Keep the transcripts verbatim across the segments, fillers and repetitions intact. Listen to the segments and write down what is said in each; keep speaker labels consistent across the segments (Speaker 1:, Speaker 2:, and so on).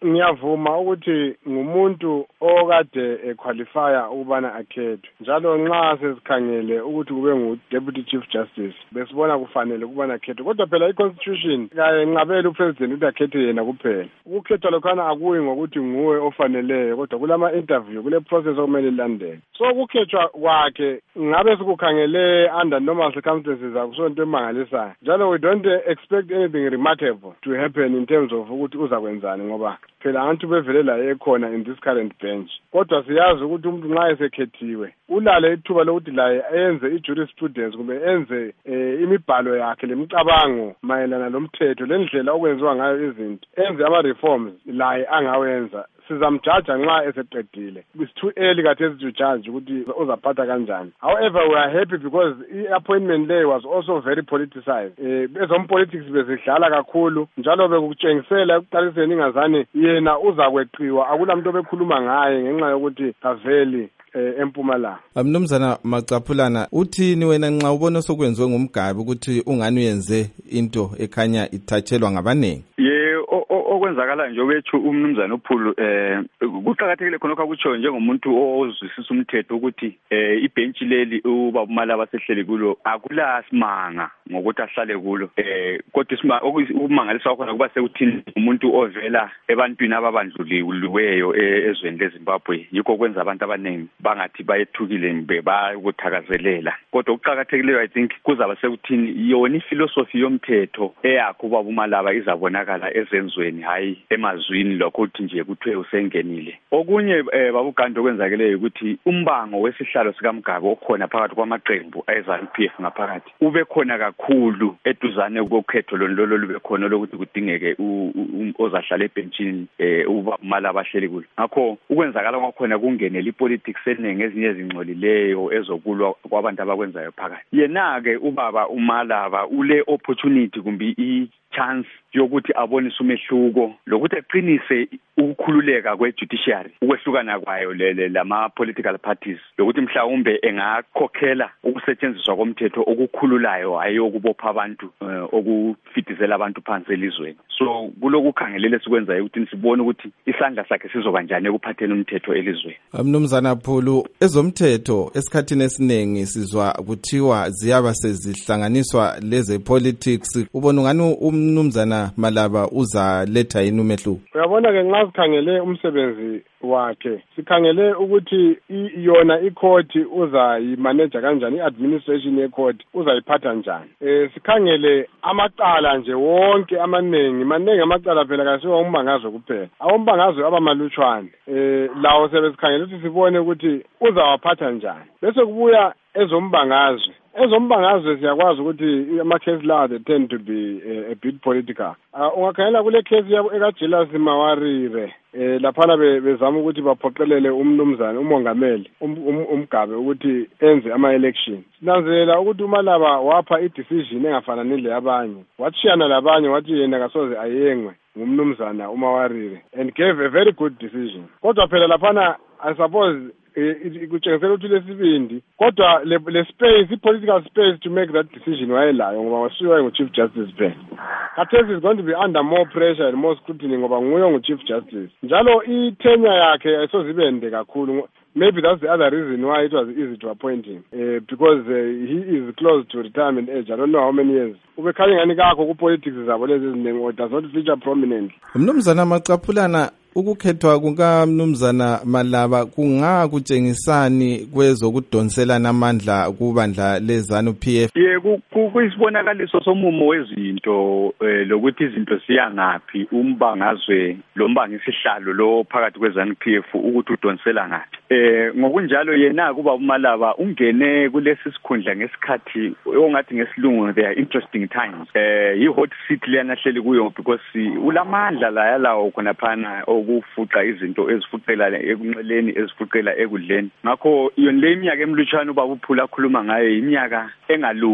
Speaker 1: ngiyavuma ukuthi ngumuntu okade equalifya ukubana akhethwe. Njalo nxa sesikhangele ukuthi kube ngu-Deputy Chief Justice, besibona kufanele ukubana akhethwe. Kodwa phela i-Constitution kayinqabeli uPresident ukuthi akhethe yena kuphela. Ukukhethwa lokhana akuyi ngokuthi nguwe ofaneleyo, kodwa kulama interview, kule process okumele ilandele. So ukukhethwa kwakhe ngabe sikukhangele under normal circumstances akusonto emangalisayo. Njalo we don't expect anything remarkable to happen in terms of ukuthi uzakwenzani ngoba phela abantu bevelela ekhona in this current bench. Kodwa siyazi ukuthi umuntu nxa esekhethiwe ulale ithuba lokuthi laye enze i-jurisprudence kumbe enze eh, imibhalo yakhe lemicabango mayelana lomthetho lendlela okwenziwa ngayo izinto, enze ama-reforms laye angawenza. Sizamjaja nxa eseqedile. It's too early kathesi to judge ukuthi uzaphatha kanjani. However, we are happy because i-appointment le was also very politicized. Eh, ezompolitics bezidlala kakhulu njalo bekutshengisela ekuqaliseni ingazane yena uzakweqiwa, akulamuntu obekhuluma ngaye ngenxa yokuthi aveli eh, eMpumalanga.
Speaker 2: Mnumzana Macaphulana, uthini wena nxa ubona sokwenziwe ngumgabi ukuthi ungani uyenze into ekhanya ithatshelwa ngabanengi?
Speaker 3: Ye okwenzakala nje wethu umnumzana uPhulu eh kuqhakathekile khonokho akutsho njengomuntu ozwisisa umthetho ukuthi eh ibhenchi leli uba uMalaba sehlele kulo akulasimanga ngokuthi ahlale kulo eh kodwa ukumangaliswa khona kuba sekuthini umuntu ovela ebantwini ababandluliweyo ezweni leZimbabwe yikho kwenza abantu abaningi bangathi bayethukile mbe bayokuthakazelela. Kodwa ukuqhakathekileyo I think kuzaba sekuthini yona iphilosophy yomthetho eyakho uba uMalaba izabonakala ezenzweni hayi emazwini lokho uthi nje kuthiwe usengenile. Okunye eh, babuganda okwenzakeleyo ukuthi umbango wesihlalo sikaMgabe okhona phakathi kwamaqembu eZANU-P F ngaphakathi ube khona kakhulu eduzane kokhetho lolo lube khona lokuthi kudingeke ozahlala ebhenchini eh uba uMalaba ahleli kulo. Ngakho ukwenzakala kwakhona kungenele ipolitics eningi ezinye ezingcolileyo ezokulwa kwabantu abakwenzayo phakathi. Yena ke ubaba uMalaba ule opportunity kumbi i chance yokuthi abonise umehluko lokuthi eqinise ukukhululeka kwe-judiciary, ukwehlukana kwayo lele lama political parties, lokuthi mhlawumbe engakhokhela ukusetshenziswa komthetho okukhululayo hayi okubopha abantu uh, okufitizela abantu phansi elizweni. So kulokukhangelele sikwenza ukuthi sibone ukuthi isandla sakhe sizoba njani ekuphatheni umthetho elizweni.
Speaker 2: Mnumzana Phulu, ezomthetho esikhathini esiningi sizwa kuthiwa ziyaba sezihlanganiswa leze politics. Ubona ngani umnumzana Malaba uzaletha yini umehluko?
Speaker 1: Uyabona ke nxa sikhangele umsebenzi wakhe, sikhangele ukuthi yona icourt uzayimanage kanjani, iadministration yecourt uzayiphatha njani. Eh sikhangele amaqala nje wonke amanengi, manengi amaqala phela kasiwa umbangazwe kuphela. Awumbangazwe abamalutshwane. Eh lawo sebesikhangele ukuthi sibone ukuthi uzawaphatha njani. Bese kubuya ezombangazwe. Ezombangazwe siyakwazi ukuthi ama-case law they tend to be uh, a bit political. Uh, ungakhangela kule case yabo ekaJealous Mawarire eh laphana bezama ukuthi baphoqelele umnumzana umongameli umgabe ukuthi enze ama-election. Sinanzelela ukuthi uMalaba wapha i-decision engafanani leyabanye. Watshiyana labanye wathi yena kasoze ayengwe ngumnumzana uMawarire and gave a very good decision. Kodwa phela laphana I suppose ikutshengisela ukuthi lesibindi kodwa le space i-political space to make that decision wayelayo ngoba wasiwa ngu-Chief Justice phela. Khathesi is going to be under more pressure and more scrutiny ngoba nguye ngu-Chief Justice. Njalo i-tenure yakhe ayisozibe ende kakhulu. Maybe that's the other reason why it was easy to appoint him uh, because uh, he is close to retirement age. I don't know how many years. Ubekhanya ngani kakho ku politics zabo lezi eziningi does not feature prominently.
Speaker 2: Mnumzana Macaphulana, ukukhethwa kukaMnumzana Malaba kungakutshengisani kwezokudonselana amandla kubandla leZANU-P F?
Speaker 3: Ye kuyisibonakaliso somumo wezinto lokuthi izinto siya ngaphi, umbangazwe lombangisihlalo lo phakathi kweZANU-P F ukuthi udonsela ngaphi. Eh ngokunjalo yena kuba uMalaba ungene kulesi sikhundla ngesikhathi ongathi ngesilungu there are interesting times. Eh i hot seat lena hleli kuyo because ulamandla la yalawo khona phana ukufuqa izinto ezifuqela ekunxeleni ezifuqela ekudleni. Ngakho yona le iminyaka emlutshwana ubaba uPhula khuluma ngayo iminyaka engalula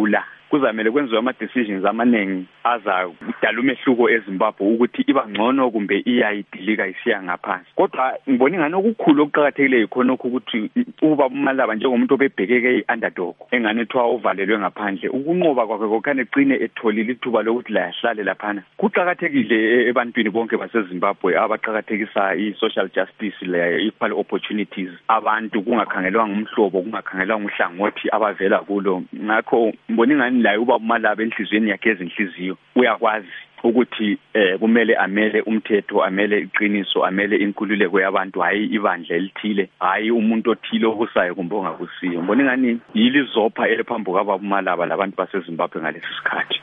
Speaker 3: kuzamele kwenziwe ama-decisions amaningi aza kudala umehluko eZimbabwe ukuthi iba ngcono kumbe iyayidilika isiya ngaphansi. Kodwa ngibona ingane okukhulu okuqhakathekileyo khonokho ukuthi uba uMalaba njengomuntu obebhekeke i-underdog engane ethiwa uvalelwe ngaphandle ukunqoba kwakhe kokhane eqine etholile ithuba lokuthi la yahlale laphana kuqhakathekile ebantwini bonke baseZimbabwe abaqhakathekisa i-social justice le equal opportunities abantu kungakhangelwa ngumhlobo kungakhangelwa ngihlangothi abavela kulo. Ngakho ngibona ingane la uba uMalaba enhlizweni yakhe ezinhliziyo uyakwazi ukuthi eh kumele amele umthetho amele iqiniso amele inkululeko yabantu hayi ibandla elithile hayi umuntu othile obusayo kumbe ongabusiyo. Ngibona ingani yilizopha eliphambuka baba uMalaba labantu baseZimbabwe ngalesi sikhathi.